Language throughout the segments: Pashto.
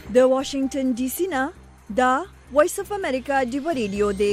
د واشنگټن ډي سي نه دا وایس اف امریکا دی ریډیو دی.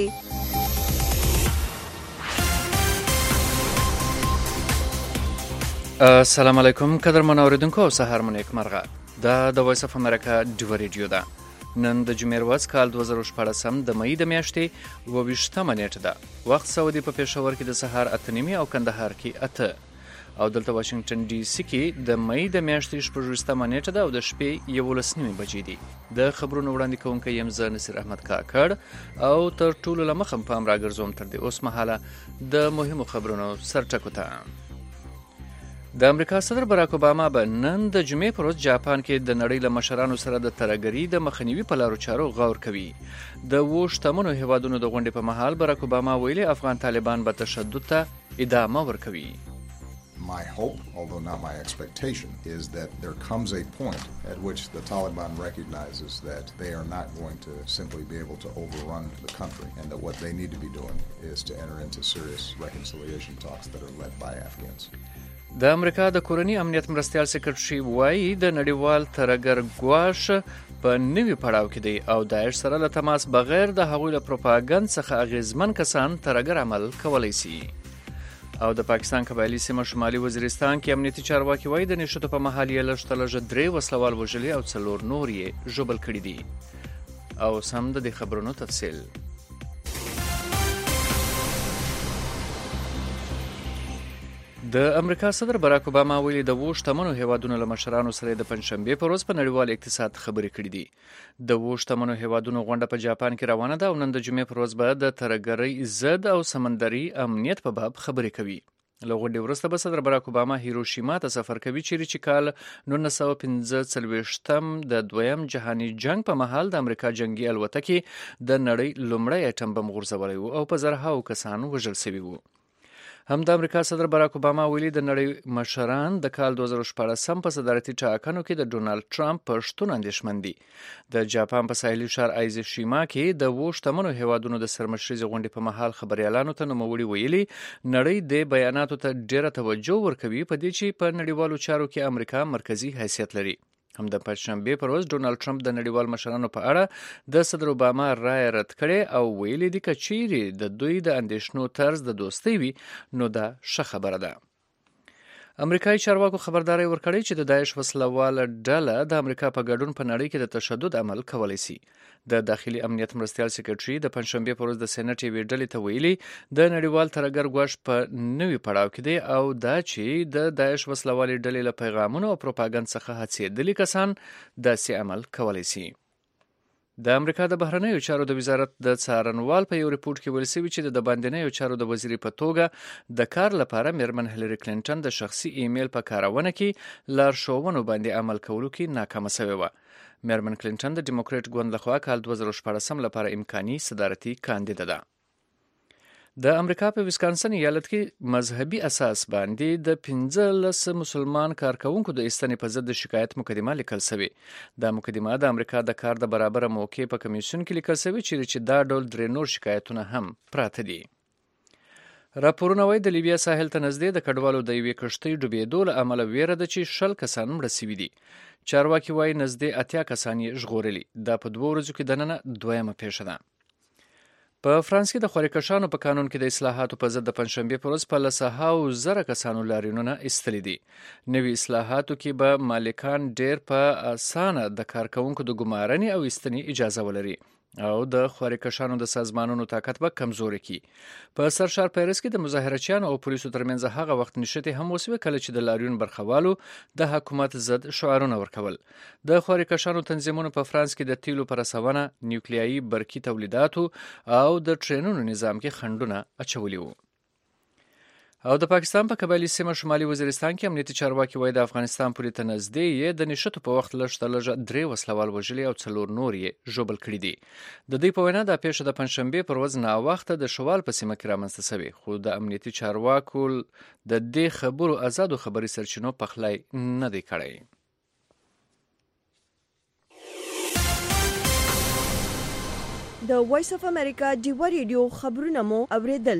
السلام علیکم قدرمن اوریدونکو او سهار مو نیک مرغه. دا د وایس اف امریکا دی ریډیو ده. نن د جمعې ورځ کال 2014 د مې د میاشتې 28مه نیټه ده. وخت سعودي په پېښور کې د سهار 8:30 او کندهار کې 8 او دلته واشنگټن ډي سي کې د مې د میاشتې 26مه نیټه ده او د شپې 11:30 بجې دي. د خبرونو وړاندې کوونکی یم زه نصیر احمد کاکړ او تر ټولو لمخم پام راګرځوم تر دې اوس مهاله د مهمو خبرونو سرټکو ته. د امریکا صدر براک اوباما به نن د جمعې پر ورځ جاپان کې د نړۍ له مشرانو سره د ترهګرۍ د مخنیوي په لارو چارو غور کوي. د شتمنو هیوادونو د غونډې په مهال براک اوباما ویلي افغان طالبان به تشدد ته ادامه ورکوي. My hope, although not my expectation, is that there comes a point at which the Taliban recognizes that they are not going to simply be able to overrun the country and that what they need to be doing is to enter into serious reconciliation talks that are led by Afghans. د امریکا د کورنی امنیت مرستیال سکرټري وایي د نړیوال ترهګر ګواښ په نوي پړاو کې دی او داعش سره له تماس بغیر د هغوی له پروپاګند څخه اغیزمن کسان ترهګر عمل کولی شي. او د پاکستان قبایلی سیمه شمالي وزیرستان کې امنیتي چارواکي وایي د نشټو په محل یې لږ تر لږه 3 وسلوال وژلي او 4 نور یې ژوبل کړي دي. او سم د خبرونو تفصیل. د امریکا صدر براک اوباما ویلي د شتمنو هیوادونو له مشرانو سره د پنځشنبه پر ورځ په نړیوال اقتصاد خبرې کړې دي. د شتمنو هیوادونو غونډه په جاپان کې روانه ده او نن د جمعې پر ورځ به د ترهګرۍ ضد او سمندري امنیت په باب خبرې کوي. له غونډې وروسته به صدر براک اوباما هیروشیما ته سفر کوي چیرې چې کال 1945 د دویم جهاني جنگ په مهال د امریکا جنگي الوتکې د نړۍ لومړی اټم بم غورځولی و او په زرهاو کسان وژل شوي وو. هم د امریکا صدر براک اوباما ویلي د نړۍ مشران د کال 2014 په صدارتي ټاکنو کې د ډونالد ټرمپ په شتون اندېښمن دي. د جاپان په ساحلي ښار ایزوشیما کې د شتمنو هیوادونو د سرمشريزې غونډې په مهال خبريالانو ته نوموړي ویلي نړۍ د بیاناتو ته ډېره توجه ورکوي په دې چې په نړیوالو چارو کې امریکا مرکزی حیثیت لري. هم د پنځشنبه پر ورځ ډونالد ټرمپ د نړیوال مشرانو په اړه د صدر اوباما رائے رد کړي او ویلي دي چې چیرې د دوی د اندېښنو طرز د دوستۍ وي نو دا ښه خبره ده. امریکایي چارواکو خبرداري ورکړې چې د داعش وسلواله ډله د امریکا په ګډون په نړۍ کې د تشدد عمل کولی شي. د داخلي امنیت مرستیال سکرټري د پنځشنبه پر ورځ د سېنات یوې ډلې ته ویلي د نړیوال ترهګر ګواښ په نوي پړاو کې دی او دا چې د داعش وسلوالې ډلې له پیغامونو او پروپاګند څخه هڅېدلي کسان داسې عمل کولی شي. د امریکا د بهرنیو چارو د وزارت د څارنوال په یو ریپورت کې ویل شوي چې د باندنیو چارو د وزیرې په توګه د کار لپاره میرمن هیلری کلینټن د شخصي ایمیل په کارونه کې لارښوونو باندې عمل کولو کې ناکامه شوې وه. میرمن کلینټن د ډیموکریټ ګوند لخوا کال 2014 لپاره امکاني صدارتي کاندیده ده. د امریکا په ویسکانسن ایالت کې مذهبي اساس باندې د 15 مسلمان کارکونکو د ایستنې په ضد د شکایت مقدمه لیکل شوې. دا مقدمه د امریکا د کار د برابر موقع په کمیسیون کې لیکل شوې چې دا ډول 3 نور شکایتونه هم پراته دي. راپورونه وايي د لیبیا ساحل ته نږدې د کډوالو د یوې کښتۍ ډوبېدو له امله ویره ده چې 10 کسان مړه شوي دي. چارواکي وايي نږدې 80 کسان یې ژغورلي. دا په 2 ورځو کې دننه دویمه پیښه ده. په فرانس کې د خورکشانو په قانون کې د اصلاحاتو په ضد د پنځشنبه پر ورځ په 100,000 کسانو لاریونونه ایستلي دي. نوي اصلاحاتو کې به مالکان ډېر په اسانه د کارکونکو د ګمارنې او ایستنې اجازه ولري او د خورکشانو د سازمانونو طاقت به کمزوري کی. په سرشار پیرس کې د مظاهرچیانو او پولیسو ترمنځ هغه وخت نشټې هم وسوي کله چې د لاریون برخوالو د حکومت ضد شعارونه ورکول. د خورکشانو تنظیمونو په فرانس کې د تیلو پر رسونه، نیوکلیایي برقي تولیداتو او د ټرینونو نظام کې خنډونه اچولي وو. او د پاکستان په قبایلی سیمه شمالي وزیرستان کې امنیتي چارواکي وایي د افغانستان پورې ته نږدې یې د نشټو په وخت لږ تر لږه 3 وسلوال وژلي او 4 نور یې ژوبل کړي دي. د دوی په وینا دا پیښه د پنځشنبه پر ورځ ناوخته د شوال په سیمه کې رامنځته شوې خو د امنیتي چارواکو د دې خبرو آزادو خبري سرچینو پخلی نه دی کړی. د وایس اف امریکا دی ریډیو خبرونه مو اوریدل.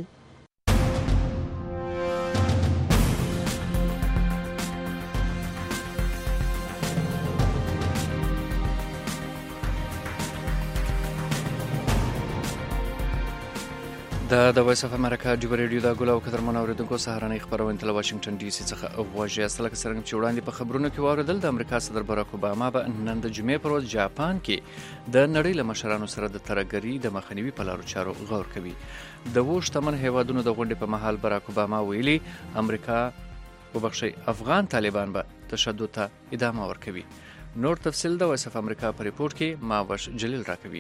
د وایس اف امریکا ډیو ریډیو د ګلو قدرمن اوریدونکو سهارنۍ خبرونه تل واشنگټن ډي سي څخه واژه اصله څنګه چې وړاندې په خبرونو کې واردل د امریکا صدر باراک اوباما به نن د جمعې پر ورځ جاپان کې د نړۍ له مشرانو سره د ترهګرۍ د مخنیوي په لارو چارو غور کوي. د وشتمن هیوادونو د غونډې په مهال باراک اوباما ویلي امریکا وبخښي افغان طالبان به تشدد ته ادامه ورکوي. نور تفصیل د وایس اف امریکا په ریپورت کې ماوش جلیل راکوي.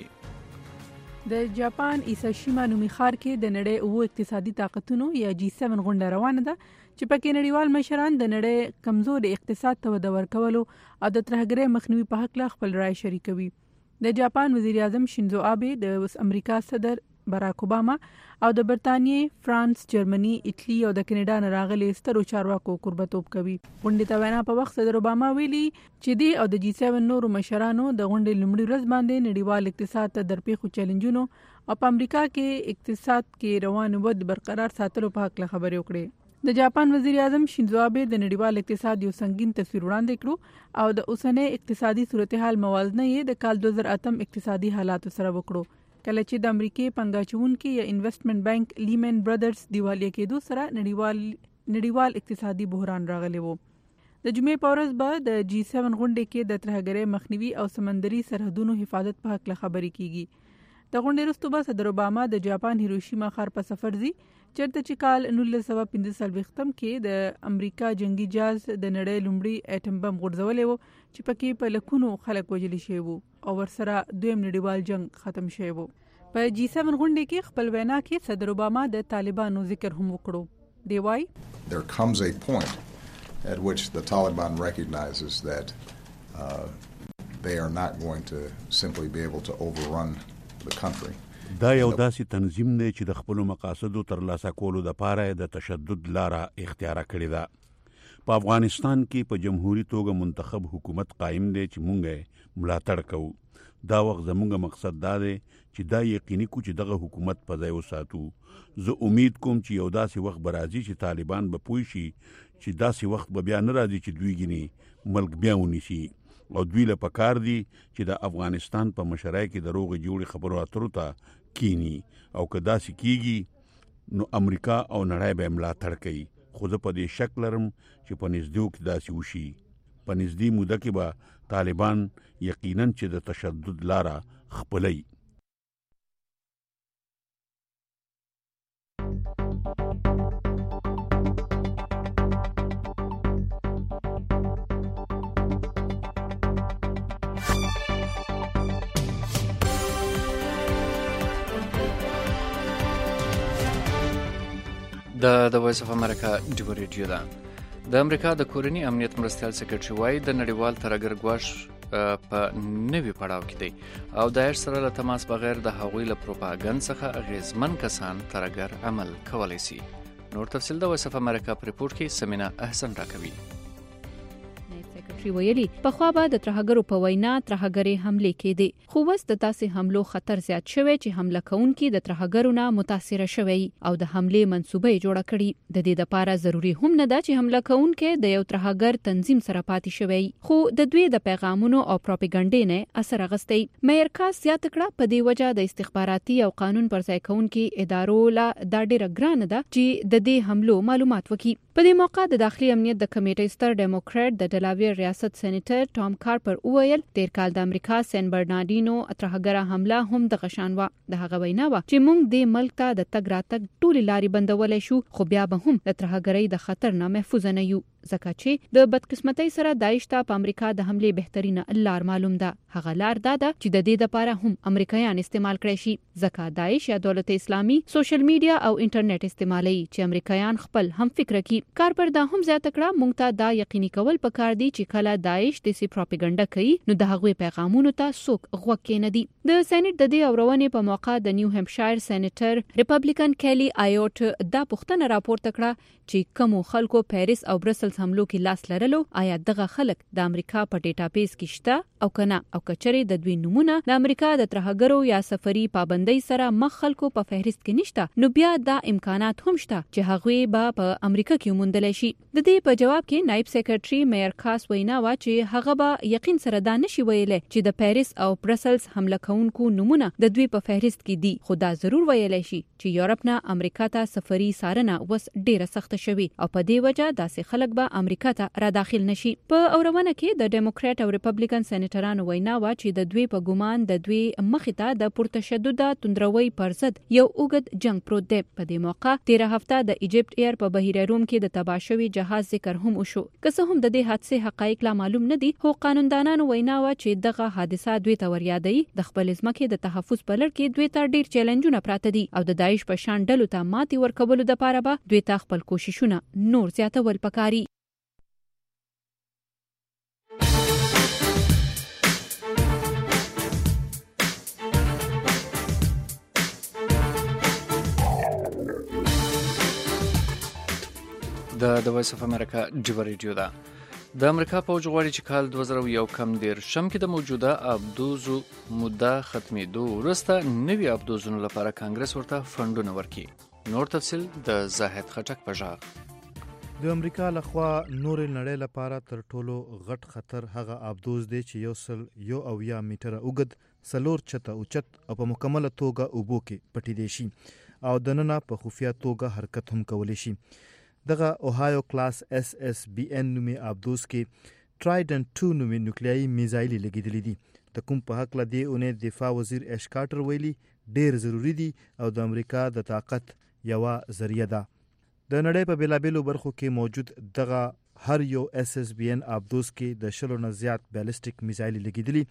د جاپان ایساشیما نومي ښار کې د نړۍ اوه اقتصادي طاقتونو یا G7 غونډه روانه ده چې پکې نړیوال مشران د نړۍ کمزور اقتصاد ته وده ورکولو او د ترهګرۍ مخنیوي په حق له خپل رائے شریکوي. د جاپان وزیر اعظم شینزو آبه، د امریکا صدر باراک اوباما او د برتانیې، فرانس، جرمني، ایټلی او د کینیډا نه راغلي سترو چارواکو قربتوب کوي. غونډې ته وینا په وخت صدر اوباما ویلي چې دی او د G7 نورو مشرانو د غونډې لومړي ورځ باندې نړیوال اقتصاد ته درپېښو چیلنجونو او په امریکا کې اقتصاد کې روان ود برقرار ساتلو په حق خبرې وکړې. د جاپان وزیر اعظم شینزو آبه د نړیوال اقتصاد یو سنگین تصویر وړاندې کړو او د اوسنۍ اقتصادي صورتحال موازنه یې د کال 2008 اقتصادي حالاتو سره وکړو کله چې د امریکای پنګاچونکو یا انویسټمنټ بانک لیمن برادرز دیوالیه کېدو سره نړیوال اقتصادي بحران راغلی وو. د جمعې په ورځ به د G7 غونډې کې د ترهګرۍ مخنیوي او سمندري سرحدونو حفاظت په حق خبرې کیږي. د غونډې وروسته به صدر اوباما د جاپان هیروشیما ښار په سفر ځي چېرته چې کال 1945 کې د امریکا جنگي جهاز د نړۍ لومړی اټم بم غورځولی وو چې پکې په لکونو خلک وژل شوي وو او ورسره دویم نړیوال جنگ ختم شوی وو. په G7 غونډې کې خپل وینا کې صدر اوباما د طالبانو ذکر هم وکړو. دی وايي There comes a point at which the Taliban recognizes that they are not going to simply be able to overrun the country. دا یو داسې تنظیم دی چې د خپل مقاصدو ترلاسه کولو لپاره د تشدد لاره اختیار کړې ده. په افغانستان کې په جمهوریت توګه منتخب حکومت قائم دی چې مونږ ملاتړ کوو. دا وخت زمونږ مقصد دا دی چې دا یقیني کو چې دغه حکومت په ځای وساتو. زه امید کوم چې یو داسې وخت به راځي چې طالبان به پوه شي چې داسې وخت به بیا نه راځي چې دوی ګینې ملک بیا ونیسي او دوی له پکار دي چې د افغانستان په مشرۍ کې د روغې جوړې خبرو اترو ته کینی او که داسې کیږي نو امریکا او نړۍ به ملاتړ کوي. خو زه په دې شک لرم چې په نږدې کې داسې وشي. په نږدې موده کې به طالبان یقینا چې د تشدد لاره خپلوي. د وایس اف امریکا ډیو ریډیو ده. د امریکا د کورنی امنیت مرستیال سکرټری وایي د نړیوال ترهګر ګواښ په نوي پړاو کې دی او داعش سره له تماس بغیر د هغوی له پروپاګند څخه اغیزمن کسان ترهګر عمل کولی شي. نور تفصیل د وایس اف امریکا په ریپورت کې سمینا احسن راکوي. ویلي په خوا به د ترهګرو په وینا ترهګري حمله کېدې خو وس د تاسې حملو خطر زیات شوی چې حمله کوونکي د ترهګرو نه متاثر شوی او د حمله منسوبه جوړه کړي. د دې لپاره ضروری هم نه ده چې حمله کوونکي د یو ترهګر تنظیم سره پاتې شوی خو د دوی د پیغامونو او پروپاګاندا نه اثر اغستی. مېرکا زیات کړه په دې وجه د استخباراتي او قانون پر ځای کوونکي ادارو لا د ډېر ګران ده چې د دې حملو معلومات وکړي. په دې موقع د داخلي امنیت د کمیټې ستر ډیموکرات د ډلاویر ریاست سېنیټر ټام کارپر وویل تیر کال د امریکا سن برناردینو ترهګره حمله هم د غشان و. د هغه وینا و چې موږ د ملک ته د تګ راتګ ټولې لارې بندولې شو خو بیا به هم د ترهګرۍ د خطر نه محفوظ نه یو ځکه چې د بدقسمتۍ سره داعش ته په امریکا د حمله بهترینه لار معلوم ده. هغه لار دا ده چې د دې لپاره هم امریکایان استعمال کړي شي ځکه داعش یا دولت اسلامي سوشل میډیا او انټرنیټ استعمالي چې امریکایان خپل هم فکر کوي. کارپر دا هم زیاته کړه موږ ته دا یقیني کول پکار دي چې کله داعش د سی پروپاګاندا کوي نو د هغوی پیغامونو ته څوک غوږ کېنه دي. د سېنات د دې اورونې په موقع د نیو هیمپشایر سېنیټر ریپبلیکن کیلی آیوټ دا پوښتنه راپورته کړه چې کوم خلکو پیریس او برسل برسلز حملو کې لاس لرلو آیا دغه خلک د امریکا په ډیټابیس کې شته او کنه او کچري د دوی نمونه د امریکا د ترهګرو یا سفري پابندۍ سره مخ خلکو په فهرست کې نشته نو بیا دا امکانات هم شته چې هغوی به په امریکا کې موندل شي. د دې په جواب کې نائب سیکریټري میر خاص وینا وا چې هغه به یقین سره دا نشي ویلای چې د پیرس او برسلز حمله کوونکو نمونه د دوی په فهرست کې دي خو دا ضرور ویلای شي چې یورپ نه امریکا ته سفري سارنه وس ډیره سخت شوي او په دې وجه داسې خلک به امریکا ته را داخل نشي. په اورونه کې د ډیموکرات او ریپبلیکن سېنیټرانو وینا وا چې د دوی په ګومان د دوی مخې ته د پرتشدد توندروي پر ضد یو اوږد جنگ پروت دی. په دې موقع 13 هفته د ایجپت ایر په بحیره روم کې د تباشوي جهاز ذکر هم وشو. که څه هم د دې حادثه حقایق لا معلوم نه دي خو قانوندانانو وینا وا چې دغه حادثه دوی ته وریادي د خپل ځمکې د تحفظ په لړ کې دوی ته ډیر چیلنجونه پراته دي او د داعش په شان ډلو ته ماتي ورکولو لپاره به دوی ته خپل کوششونه نور زیاتول پکاري. د وایس اف امریکا جبر ریډیو ده. د امریکا پوځ غواړي چې کال 2011 کې د موجوده ابدوزو مدته ختمېدو وروسته نوي ابدوزونو لپاره کانګرس ورته فنډونه ورکړي. نور تفصیل د زاهد خټک په ژغ. د امریکا لخوا نور نړۍ لپاره تر ټولو غټ خطر هغه ابدوز دی چې 100 میټره اوږد 4 چته اوچت او په مکمله توګه اوبو کې پټې دی شي او دننه په خفیه توګه حرکت هم کولی شي. دغه اوهایو کلاس SSBN نومي ابدوز کې ټرایډنټ 2 نومي نوکلیایي میزایل لګیدلې دي. د کوم په حق لدی اونې دفاع وزیر اش کارټر ویلي ډیر ضروری دي او د امریکا د طاقت یو ذریعہ ده. د نړۍ په بیلابیلو برخو کې موجود دغه هر یو SSBN ابدوز کې د 100 نه زیات بیلسټیک میزایل لګیدلې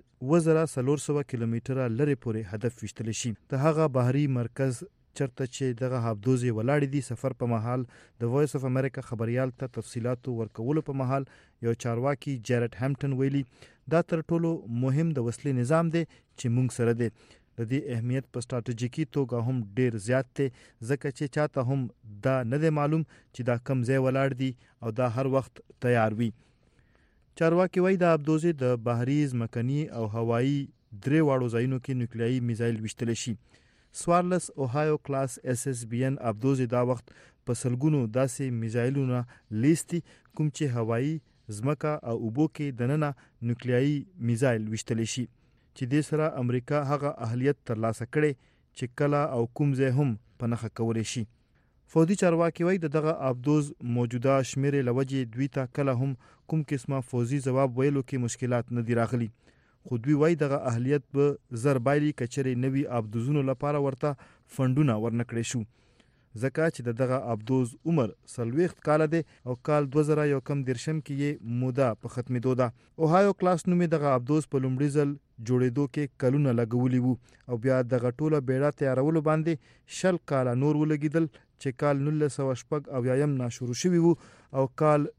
چې 1400 کیلومتره لري پورې هدف وشتل شي. د هغه بحري مرکز چرته چې دغه ابدوز ولاړ دي سفر په محل د وایس اف امریکا خبريال ته تفصيلات ورکول په محل یو چارواکي جیرټ هامپټن ویلي دا تر ټولو مهم د وسلې نظام دی چې موږ سره دی. د دې اهمیت په ستراتیژیکي توګه هم ډیر زیات دی ځکه چې چاته هم دا نه دی معلوم چې دا کم ځای ولاړ دي او دا هر وخت تیار وي. چارواکي وایي د ابدوز د بحري ځمکني او هوایي درې واړو ځایونو کې نوکلیایي میزایل وشتل شي. سوارلس اوهایو کلاس SSBN ابدوز دا وخت په سلګونو داسې میزایلونه لیستي کوم چې هوایي ځمکه او اوبو کې دننه نوکلیایي میزایل وشتل شي چې د سره امریکا هغه اهلیت ترلاسه کړي چې کله او کوم ځای هم په نخښه کولی شي. فوجي چارواکي وایي دغه ابدوز موجوده شمیرې لوجې دوی ته کله هم کوم قسمه فوجي ځواب ویلو کې مشکلات نه دي راغلي. خو دوی وایي دغه اهلیت به زربایلی کچري نوي ابدوزونو لپاره ورته فنډونه ورنکړي شو ځکه چې دغه ابدوز عمر 40 کال دی او کال 2011 کې یې موده په ختمېدو ده. اوهایو کلاس نومي دغه ابدوز په لومړي ځل جوړېدو کې کلونه لګولي وو او بیا دغه ټوله بیړه تیارولو باندې 10 کال نور ولګیدل چې کال 1980 نه شروع شوی وو او کال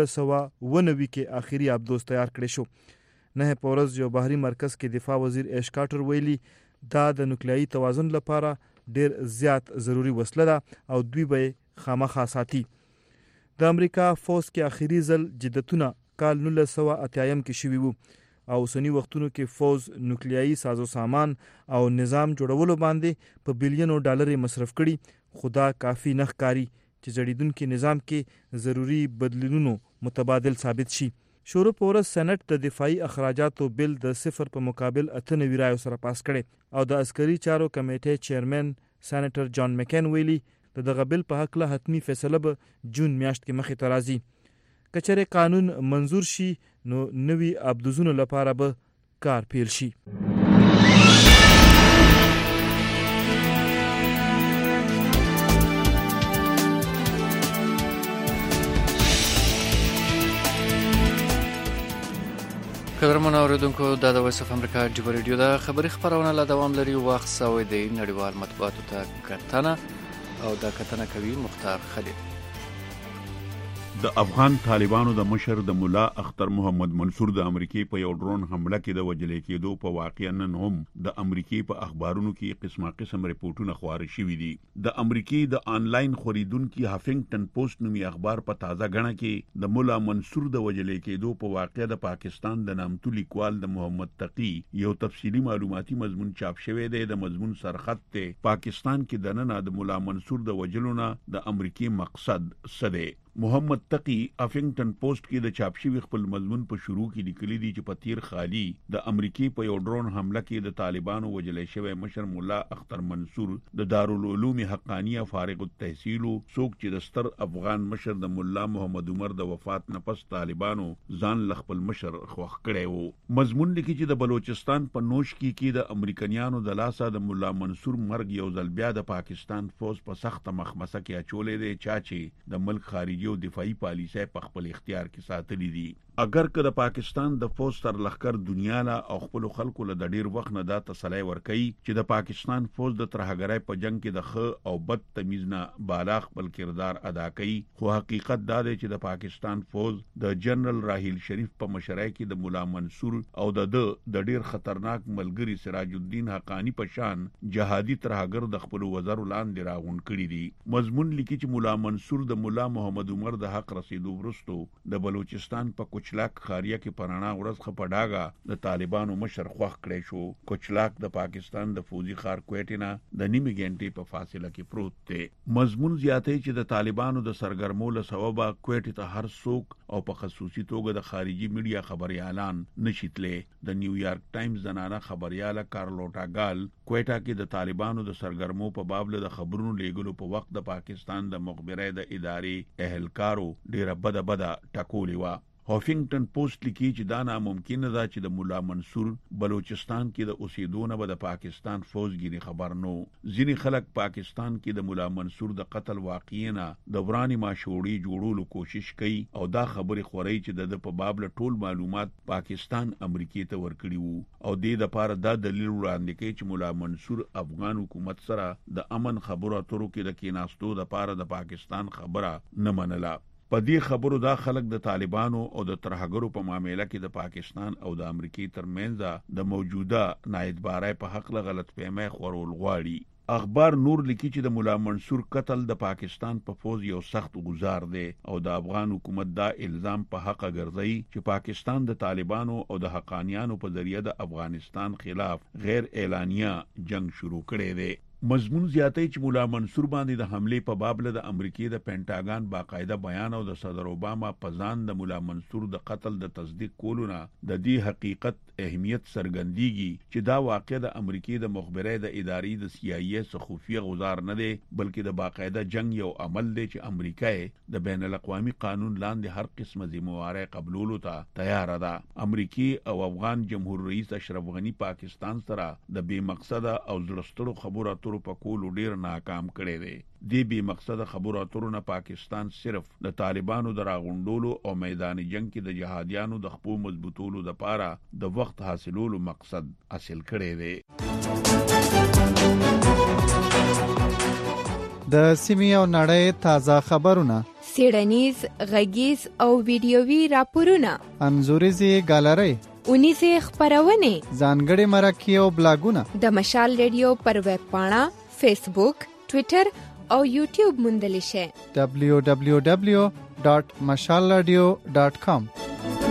1990 کې آخري ابدوز تیار کړی شو. نه په ورځ یو بحري مرکز کې دفاع وزیر اش کارټر ویلي دا د نوکلیایي توازن لپاره ډیر زیات ضروری وسله ده او دوی به خامخا ساتي. د امریکا فوج کې آخري ځل جدتونه کال 1980 کې شوي وو او سنی وختونو کې فوج نوکلیایي سازو سامان او نظام جوړولو باندې په بلیونو ډالر مصرف کړي خدا کافی نه ښکاري چې جوړیدونکو نظام کې ضروری بدلونونو متبادل ثابت شي. شروع په ورځ سېنات د دفاعي اخراجاتو بل د 0 په مقابل 98 رایو سره پاس کړي او د عسکري چارو کمیټې چیرمن سېنیټر جان مکین ویلي دغه بل په حق له حتمی فیصله به جون میاشت کې مخې ته راځي. کچره قانون منظور شي نو نوي ابدوزونو لپاره به کار پیل شي. قدرمن اوریدونکو دا د وایس اف امریکا جبر ریډیو دا خبری خبرونه لا دوام لري وخت سوي دی نړیوال مطبوعاتو ته کتنه او دا کتنه کوي مختار خلیل. د افغان طالبانو د مشر د مولا اختر محمد منصور د امریکای په یو ډرون حمله کې د وجلې کېدو په واقعیا نن هم د امریکای په اخبارونو کې قسم ریپورتونه خپاره شوي دي. د امریکای د آنلاین خریدونکو هافنګټن پوسټ نومي اخبار په تازه غڼه کې د مولا منصور د وجلې کېدو په واقعیا د پاکستان د نامتو لیکوال د محمد تقی یو تفصیلی معلوماتي مضمون چاپ شوی دی. د مضمون سرخط ته پاکستان کې د نن د مولا منصور د وجلونه د امریکای مقصد څه دی. محمد تقی افنګټن پوسټ کې د چاپ شوی خپل مضمون په شروع کې لیکلي دي چې په تیر خالی د امریکای په یو ډرون حمله کې د طالبانو وجلې شوی مشر مولا اختر منصور د دارالعلوم حقانیه فارغ التحصیل څوک چې د ستر افغان مشر د مولا محمد عمر د وفات نه پس طالبانو ځان خپل مشر خوښ کړی وو. مضمون لیکي چې د بلوچستان په نوش کې د امریکایانو د لاسه د مولا منصور مرګ یو ځل بیا د پاکستان فوج په سخت مخمسه کې اچولې دی چې د ملک خارجي او دفاعي پالیسۍ په خپل اختیار کې ساتلې دي. اگر که د پاکستان د فوج تر لخر دنیا لا او خپل خلکو له د ډیر وخت نه دا تسلی ورکړي چې د پاکستان فوج د ترهګرۍ په جنگ کې د خ او بد تمیز نه بالا خپل کردار ادا کوي، خو حقیقت دا دی چې د پاکستان فوج د جنرال راحیل شریف په مشرۍ کې د مولا منصور او د ډیر خطرناک ملګری سراج الدین حقانی په شان جهادي ترهګر د خپل وزر لاندې راغون کړي دي. مضمون لیکي چې مولا منصور د مولا محمد عمر د حق رسیدو وروسته د بلوچستان په کوچلاک خاریه کې پرانا ورځ خپډاګه د طالبانو مشر خوښ کړی شو. کوچلاک د پاکستان د فوجي ښار کویټینا د نیمه غنټې په فاصله کې پروت دی. مضمون زیاتې چې د طالبانو د سرګرمولو سبب کویټې ته هر څوک او په خصوصي توګه د خارجي میډیا خبريالان نشیتلې. د نیویارک ټایمز زنانه خبرياله کارلوټا ګال کویټا کې د طالبانو د سرګرمو په باب له خبرونو لیږلو په وخت د پاکستان د مخبري د ادارې اهلکارو ډیره بده ټکولې و. هافنګټن پوسټ لیکي چې دا ناممکن ده چې د مولا منصور بلوچستان کې د اوسېدو به د پاکستان فوجګری خبر نو. ځینې خلک پاکستان کې د مولا منصور د قتل واقعینا د ورانی ماشوړي جوړولو کوشش کوي او دا خبره خوري چې د په باب له ټول معلومات پاکستان امریکای ته ورکړي وو او د لپاره دا دلیل وړاندې کوي چې مولا منصور افغان حکومت سره د امن خبرو اترو کې د کیناستو د لپاره د پاکستان خبره نه منله. په دې خبرو دا خلک د طالبانو او د ترهګرو په معاملې کې د پاکستان او د امریکای ترمنځ د موجوده نااعتبارۍ په حق له غلط فهمۍ خورول غواړي. اخبار نور لیکي چې د مولا منصور قتل د پاکستان په فوج یو سخت گزار دی او د افغان حکومت دا الزام په حق ګرځي چې پاکستان د طالبانو او د حقانیانو په ذریعہ د افغانستان خلاف غیر اعلانیه جنگ شروع کړی دی. مضمون زیاتې چې مولا منصور باندې د حمله په باب له د امریکای د پینټاګان باقاعده بیان او د صدر اوباما په ځان د مولا منصور د قتل د تصدیق کولونه د دې حقیقت اهمیت څرګندېږي چې دا واقع د امریکای د مخبري د ادارې د CIA څخه خفیه غزار نه دی بلکې د باقاعده جنگ یو عمل دی چې امریکای د بین الاقوامي قانون لاندې هر قسمه ذمہواری قبولولو ته تیار ده. امریکای او افغان جمهور رئیس اشرف غنی پاکستان سره د بے مقصده او زړستړو خبرو په کولو ډیر ناکام کړي دي. دې بې مقصد خبرو اترو نه پاکستان صرف د طالبانو د راغونډولو او میدان جنگ کې د جهادیانو د خپو مضبوطولو د پاره د وخت حاصلولو مقصد حاصل کړي دي. د سیمې او نړۍ تازه خبرونه، سیړنیز، غږیز او ویډیووي راپورونه، انځوريزي ګالري، اونیزه خبرونه، ځانګړي مرکې او بلاګونه د مشال ریډیو پر ویب پاڼه، فیسبوک، ټوئیټر او یوټیوب موندل شي. www.mashalradio.com.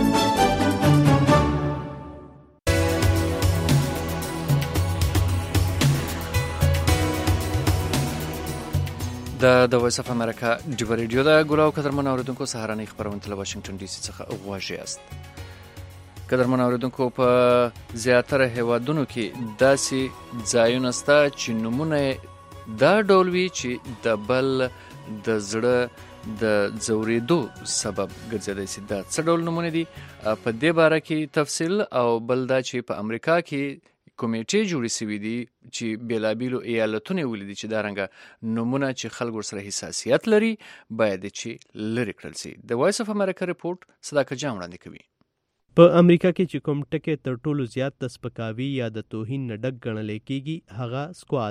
د وایس اف امریکا ډیو ریډیو دا ګولاو قدرمن اوریدونکو سهارنۍ خبرونه له واشنگټن ډي سي څخه غواړي است. قدرمن اوریدونکو په زیاتره هیوادونو کې داسې ځایونه شته چې نمونه دا ډول وي چې د بل د زړه د ځورېدو سبب ګرځېدای شي. دا څه ډول نمونه دي په دې باره کې تفصیل او بل دا چې په امریکا کې کمیټې جوړې شوې دي چې بیلابیلو ایالتونه ولیدي چې دا رنګه نمونه چې خلکو سره حساسیت لري باید چې لرې کړل شي. د وایس اف امریکا رپورټ صداقت جان وړاندې کوي. په امریکا کې چې کوم ټکی تر ټولو زیات د سپکاوي یا د توهین نه ډک ګڼل کېږي هغه سکوا دی.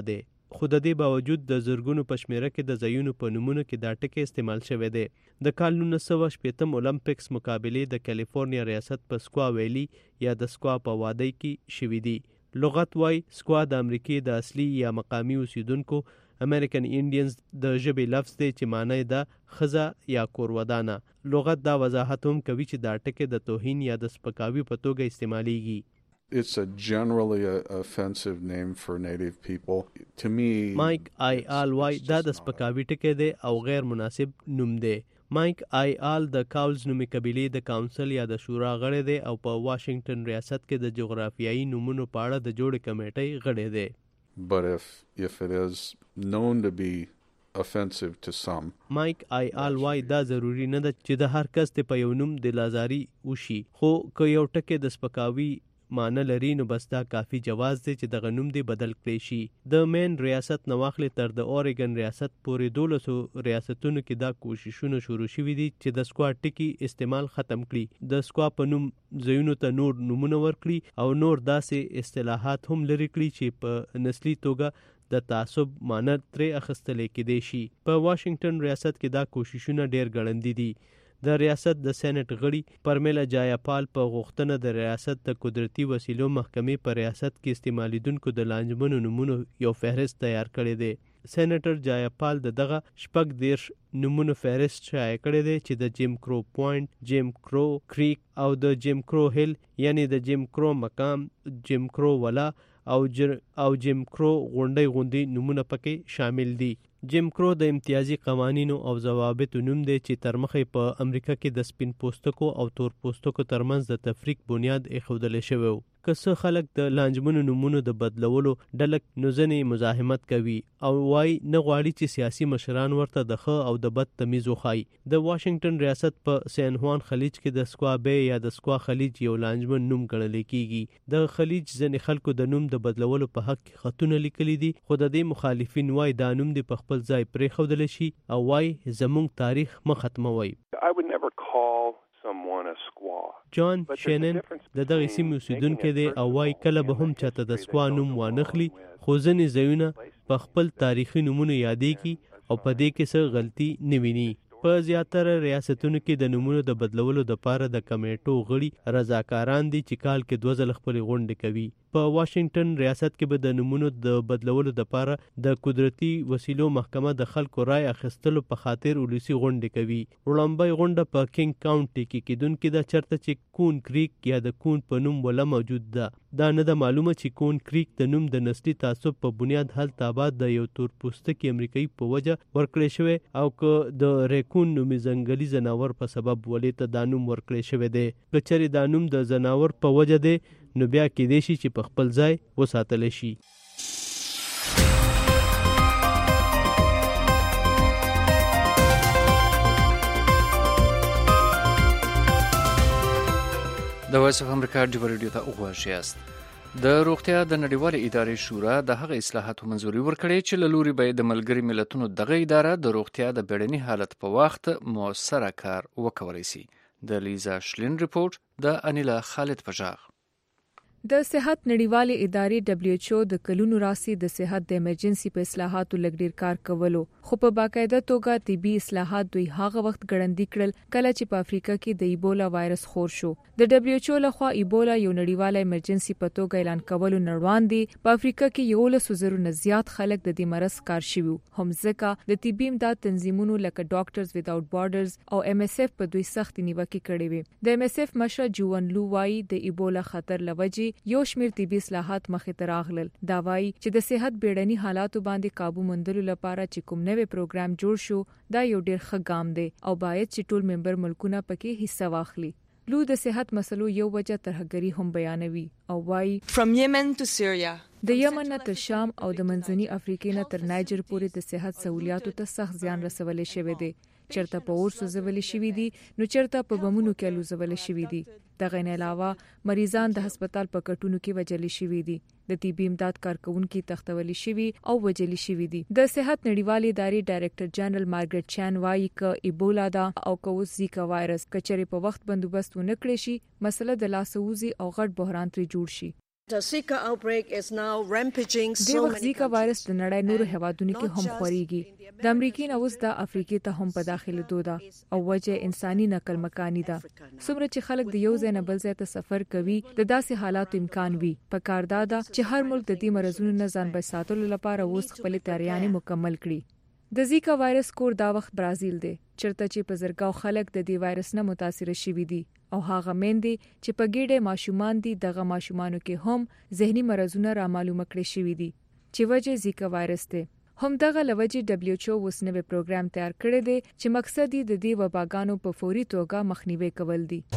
خو د دې باوجود د زرګونو په شمیره کې د ځایونو په نومونو کې دا ټکی استعمال شوی دی. د کال 1980 اولمپکس مقابلې د کالیفورنیا ریاست په سکوا ویلی یا د سکوا په وادي کې شوي دي. لغت وای سکوا د امریکې د اصلي یا مقامی اوسیدونکو امریکن انډینز د ژبې لفظ دی چې معنی د ښځه یا کورودانه. لغت دا وضاحت هم کوي چې دا ټکی د توهین یا د سپکاوي په توګه استعمالیږي. It's a generally offensive name for native people. To me, مایک آی آل وای دا د سپکاوي ټکی دی او غیر مناسب نوم دی. مایک آی آل د کاولز نومي قبیلې د کاونسل یا د شورا غړی دی او په واشنگټن ریاست کې د جغرافیایي نومونو په اړه د جوړې کمیټې غړی دی. But if it is known to be offensive to some, مایک آی آل وای دا ضروری نه ده چې د هر کس ته په یو نوم د لازاري وشي، خو که یو ټکی د سپکاوي معنی لري نو بس دا کافی جواز دی چې دغه نوم دی بدل کړی شي. د مین ریاست نه واخلې تر د اورېګن ریاست پورې 1200 ریاستونو کې دا کوششونه شروع شوي دي چې د سکوا ټکی استعمال ختم کړي، د سکوا په نوم ځایونو ته نور نومونه ورکړي او نور داسې اصطلاحات هم لري کړي چې په نسلي توګه د تعصب معنی ترې اخیستلی کېدی شي. په واشنگټن ریاست کې دا کوششونه ډیر ګړندي دي. د ریاست د سېنات غړي پرمیلا جایاپال په غوښتنه د ریاست د قدرتي وسیلو محکمې په ریاست کې استعمالیدونکو د لانجمنو نومونو یو فهرست تیار کړی دی. سېنیټر جایاپال دغه 14 نومونو فهرست شایع کړی دی چې د جیم کرو پوینټ، جیم کرو کریک او د جیم کرو هیل یعنی د جیم کرو مقام، جیم کرو ولا او جیم کرو غونډي نومونه پکې شامل دي. جیم کرو د امتیازي قوانینو او ضوابطو نوم دی چې تر مخې په امریکا کې د سپین پوستکو او تور پوستکو ترمنځ د تفریق بنیاد ایښودل شوی و. که څه خلک د لانجمنو نومونو د بدلولو ډلک نو ځنې مزاحمت کوي او وای نه غواړي چې سیاسي مشران ورته د ښه او د بد تمیز وښایي. د واشنگټن ریاست په سین خوان خلیج کې د سکوا بی یا د سکوا خلیج یو لانجمن نوم ګڼل کیږي. د خلیج ځنې خلکو د نوم د بدلولو په حق کې خطونه لیکلي دي، خو د دې مخالفین وای دا نوم د په خپل ځای پرېښودل شي او وای زموږ تاریخ مه ختموي. جان شینن د دغه سیمې اوسیدونکی دی او وای کله به هم چاته د سکوا نوم وانخلي، خو ځینې ځایونه په خپل تاریخي نومونو یادېږي او په دې کې څه غلطي نه ویني. په زیاتره ریاستونو کې د نومونو د بدلولو لپاره د کمیټو غړي رضاکاران دي چې کال کې 2 ځله خپلې غونډې کوي. په واشنگټن ریاست کې به د نومونو د بدلولو لپاره د قدرتي وسیلو محکمه د خلکو رای اخیستلو په خاطر ولسی غونډې کوي. وړاندې غونډه په کینګ کاونټي کې کېدونکې ده چېرته چې کون کریک یا د کون په نوم ولا موجود ده. دا نه ده معلومه چې کون کریک د نوم د نسلي تعصب په بنیاد هلته آباد د یو تور پوستکي امریکایي په وجه ورکړی شوی او که د ریکون نومي ځنګلي ځناور په سبب ولې ته دا نوم ورکړی شوی دی. که چېرې دا نوم د ځناور په وجه دی نو بیا کېدای شي چې په خپل ځای وساتلی شي. د وایس اف امریکا ډیو ریډیو ته غواړئ یاست. د روغتیا د نړیوالې ادارې شورا د هغه اصلاحاتو منځوري ورکړې چې له لوري به د ملګري ملتونو دغه اداره د روغتیا د بیړني حالت په وخت مؤثره کار وکولی شي. د لیزا شلین ریپورت د انیلا خالد پژاغ. د صحت نړیوالې ادارې WHO د کلونو راسي د صحت د ایمرجنسي په اصلاحاتو لګډیر کار کولو، خو په باقاعده توګه طبي اصلاحات دوی هغه وخت ګړندې کړل کله چې په افریقا کې د ایبولا وایرس خور شو. د WHO لخوا ایبولا یو نړیواله ایمرجنسي په توګه اعلان کولو نړوان دي. په افریقا کې 11,000 نه زیات خلک د دې مرض کار شوي، هم ځکه د طبي امداد تنظیمونو لکه ډاکټرز ویداوټ بارډرز او MSF په دوی سخت نیوکې کړې وي. د MSF مشر جوون لو وایي د ایبولا خطر لوجې یو شمیر طبي اصلاحات مخې ته راغلل. دا وایي چې د صحت بیړني حالاتو باندې قابو موندلو لپاره چې کوم نوې پروګرام جوړ شو دا یو ډیر ښه ګام دی او باید چې ټول ممبر ملکونه پکې حصہ واخلي. لو د صحت مسلو یو وجه ترهګری هم بیانوي او وایي From Yemen to Syria د یمن نه تر شام او د منځني افریقې نه تر نایجر پورې د صحت سہولیاتو ته سخت زیان رسولې شوی دی. چرته په اور سوځول شوی دي نو چرته په بمونو کې لوزول شوی دي. دغه نه علاوه مریضان د هسپتال په کټونو کې وجل شوی دي. د طبي امداد کارکونکو تختول شوی او وجل شوی دي. د صحت نړیوالې ادارې ډایریکټر جنرال مارګریټ چان وایي ک ایبولا دا او کوس زیکا وایرس کچري په وخت بندوبست ونکړي شي مسله د لاسوزي او غټ بحران ترې جوړ شي. The Zika outbreak is now rampaging د so وخت many زیکا وایرس د نړۍ نورو هیوادونو کې هم خوريږي د امریکای نه اوس د افریقې ته هم په داخله دوده او وجه انساني نقل مکانی ده څومره چې خلک د یو ځای نه بل ځای ته سفر کوي د داسې حالاتو امکان وي په کار دا ده چې هر ملک د دې مرزونو نه ځان بچ ساتلو لپاره اوس خپل تیاریانې مکمل کړي د زیکا وایرس کور دا وخت برازیل دی چرته چې په زرګاو خلک د دې وایرس نه متاثر شوي دي او هغه میندې چې په ګډه ماشومان دي دغه ماشومانو کې هم ذهني مرزونه را معلومه کړي شوي دي چې وجه زیکا وایرس دی هم دغه لوجه WHO اوس نوې پروګرام تیار کړی دی چې مقصد یې د دې وباګانو په فوري توګه مخنیوي کول دي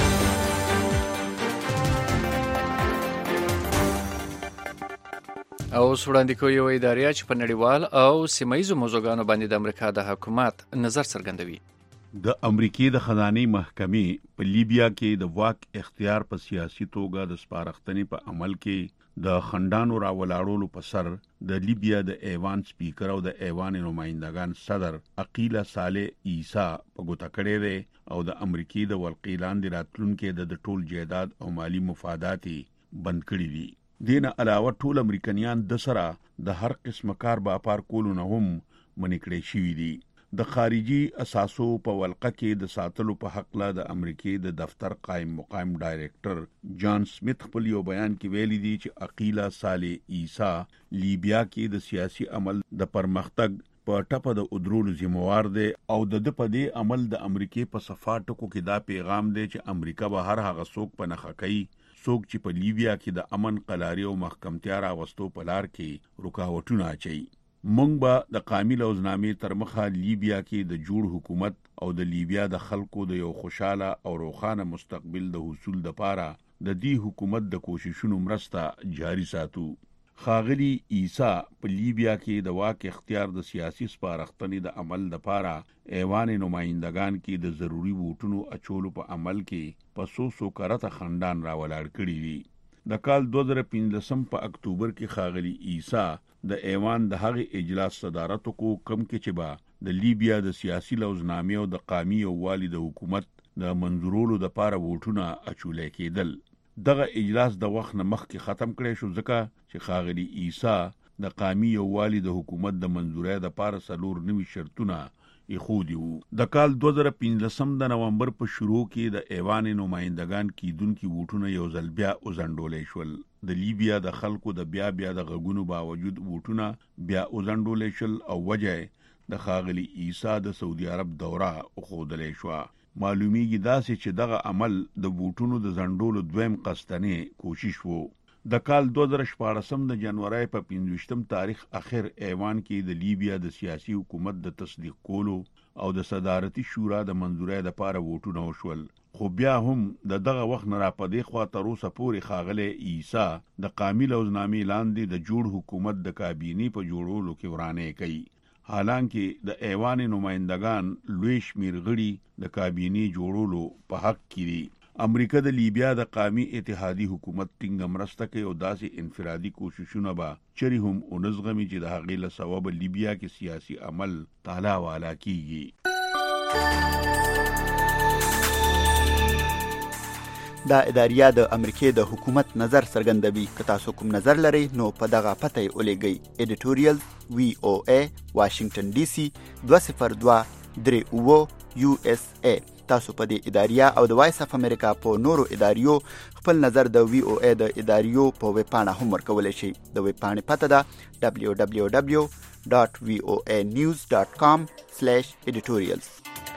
او وړاندې کوي یو ادارې چې په نړیوال او سیمایي موضوعاتو باندې د امریکا د حکومت نظر څرګندوي د امریکای د خزانه محکمې په لیبیا کې د واک اختیار په سیاسي توګه د سپارښتنې په عمل کې د خندانو راولاړولو په سر د لیبیا د ایوان سپیکر او د ایوان نمائندگان صدر عقیله صالح عیسی په ګوته کړی دی او د امریکای د ولقیلان د راتلونکو د ټول جیداد او مالی مفادات بند کړی دي دین علاوه ټول امریکایان د سره د هر قسم کار با پار کولو نه هم منکړی شوی دي د خارجي اساسو په ولقه کې د ساتلو په حق لا د امریکای د دفتر قائم مقام ډایریکټر جان سمیت خپل یو بیان کې ویلي دي چې عقیله صالح عیسی لیبیا کې د سیاسي عمل د پرمختګ په ټپه د ادرولو ذمہوار دی او د پدې عمل د امریکای په صفاتو کې دا پیغام دی چې امریکا به هر هغه څوک په نخښه کوي څوک چې په لیبیا کې د امن قلاري او محکمتیا راوستو په لار کې رکاوټونه اچي مونږ به د قومي لوزنامې تر مخه لیبیا کې د جوړ حکومت او د لیبیا د خلکو د یو خوشاله او روښانه مستقبل د حصول لپاره د دې حکومت د کوششونو مرسته جاري ساتو خاغلی عیسی په لیبیا کې د واک اختیار د سیاسي سپارښتنې د عمل لپاره ایوان نمائندگان کې د ضروری ووټونو اچولو په عمل کې په سو کرته خندان راولاړ کړی دي د کال 2015 په اکتوبر کې خاغلی عیسی د ایوان د هغه اجلاس صدارت کو کم کې چې با د لیبیا د سیاسي لوزنامې او د قومي او والد حکومت د منظورولو د پاره ووټونه اچولې کېدل دغه اجلاس د وخت نه مخکې ختم کړي شو ځکه چې خاغلی عیسی د قومي او والد حکومت د منظورۍ د پاره سلور نوي شرطونه یخودیو د کال 2015 د نومبر په شروع کې د ایوان نمائندگان کیدونکو ووټونه یو ځل بیا وزندولې شول د لیبیا د خلکو د بیا د غږونو باوجود ووټونه بیا وزندولې شول او وجه د خاغلی عیسی د سعودي عرب دوره خوودلې شو معلومیږي داسې چې دغه عمل د ووټونو د زندولو دویم قصدنه کوشش وو د کال 2014 د جنوري په 15 تاریخ اخر ایوان کې د لیبیا د سیاسي حکومت د تصدیق کولو او د صدارتي شورا د منظورۍ لپاره ووټونه وشول خو بیا هم دغه وخت نه را پدې خوا تر اوسه پورې خاغله عیسی د قومي لوزنامې لاندې د جوړ حکومت د کابینې په جوړولو کې ورانه کوي حالانکه د ایوان نمائندگان لوی شمیر غړي د کابینې جوړولو په حق کې دي امریکا د لیبیا د قومي اتحادی حکومت ټینګ مرسته کوي او داسې انفرادي کوششونه به چری هم اونزغمي چې د هغې له سبب لیبیا کې سیاسي عمل تعالی والا کیږي دا اداریه د امریکای د حکومت نظر څرګندوي که تاسو کوم نظر لرئ نو په دغه پته یې ولېږئ editorial VOA Washington DC 202 USA تاسو په دې اداریه او د وایس اف امریکا په نورو اداریو خپل نظر د VOA د اداریو په ویب پاڼه هم ورکولی شئ د ویب پاڼې پته ده www.voanews.com/editorials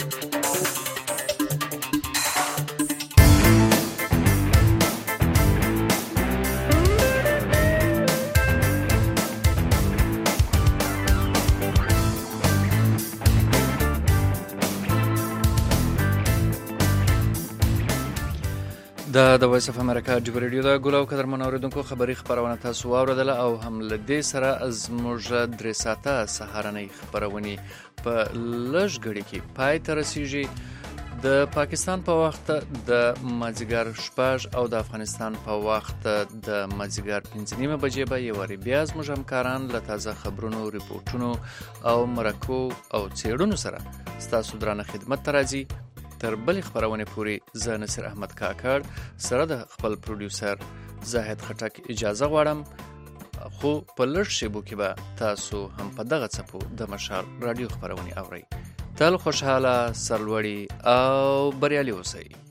د وایس اف امریکا د ریډیو د ګولو قدرمن اوریدونکو خبری خبرونه تاسو واوریدله او هم لدې سره زموږ درې ساعته سهارنۍ خبرونه په لږګړي کې پای ته رسیږي د پاکستان په وخت د مازیګر شپږ او د افغانستان په وخت د مازیګر 5:30 بجې به یو وری بیا زموږ همکاران له تازه خبرونو ریپورتونو او مرکو او څېړنو سره ستاسو درانه خدمت ته راځي تر بلې خبرونه پورې زه نصر احمد کاکړ سره د خپل پروډوسر زاهد خټک اجازه غواړم، خو په لږ شیبو کې به تاسو هم په دغه څپو د مشال رادیو خبرونه اورئ. تل خوشحاله، سرلوړي او بریالي اوسئ.